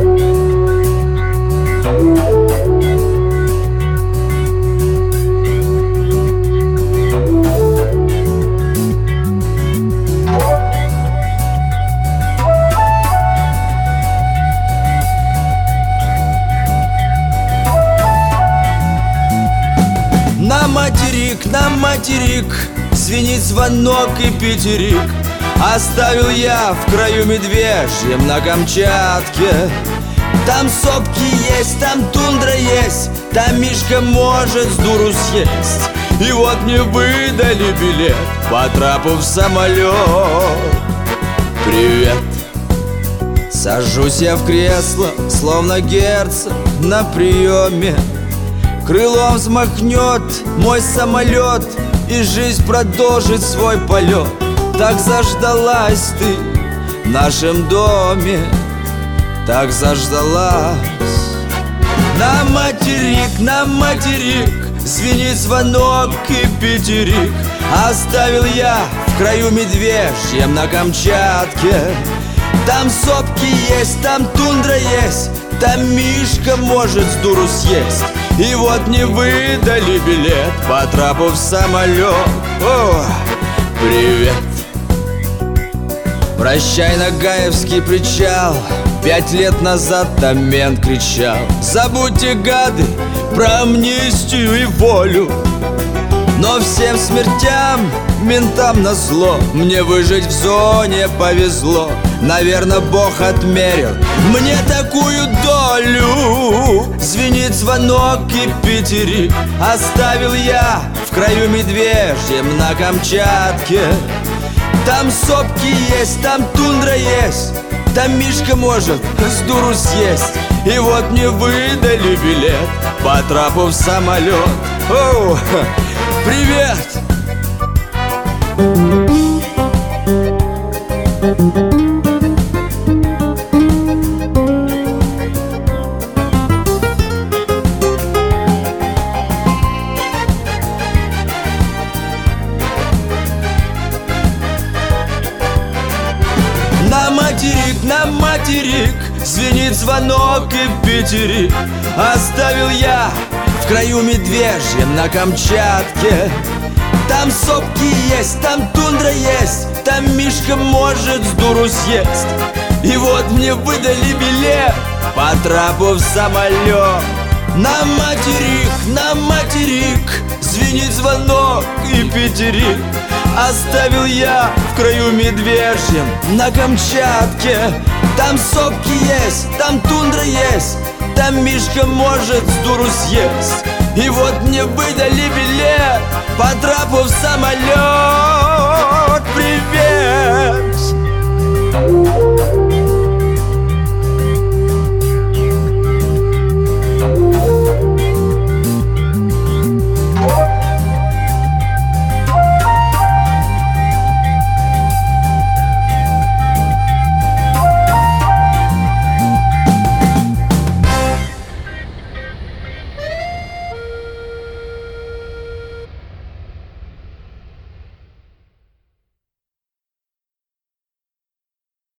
На материк звенит звонок и пятерик. Оставил я в краю медвежьем на Камчатке. Там сопки есть, там тундра есть, там Мишка может с дуру съесть. И вот мне выдали билет по трапу в самолет. Привет. Сажусь я в кресло, словно герцог на приеме. Крылом взмахнет мой самолет, и жизнь продолжит свой полет. Так заждалась ты в нашем доме, так заждалась. На материк звенит звонок и пятерик. Оставил я в краю медвежьем на Камчатке. Там сопки есть, там тундра есть, там Мишка может с дуру съесть. И вот мне выдали билет по трапу в самолет. О, привет. Прощай, Нагаевский причал. 5 лет назад там мент кричал: забудьте, гады, про амнистию и волю. Но всем смертям, ментам назло, мне выжить в зоне повезло. Наверно, Бог отмерил мне такую долю. Звенит звонок и пятерик. Оставил я в краю медвежьем на Камчатке. Там сопки есть, там тундра есть, там Мишка может с дуру съесть. И вот мне выдали билет по трапу в самолет. Оу, привет! На материк звенит звонок и пятерик. Оставил я в краю медвежьем на Камчатке. Там сопки есть, там тундра есть, там Мишка может с дуру съесть. И вот мне выдали билет по трапу в самолет. На материк звенит звонок и пятерик. Оставил я в краю медвежьем на Камчатке. Там сопки есть, там тундра есть, там Мишка может с дуру съесть. И вот мне выдали билет по трапу в самолет.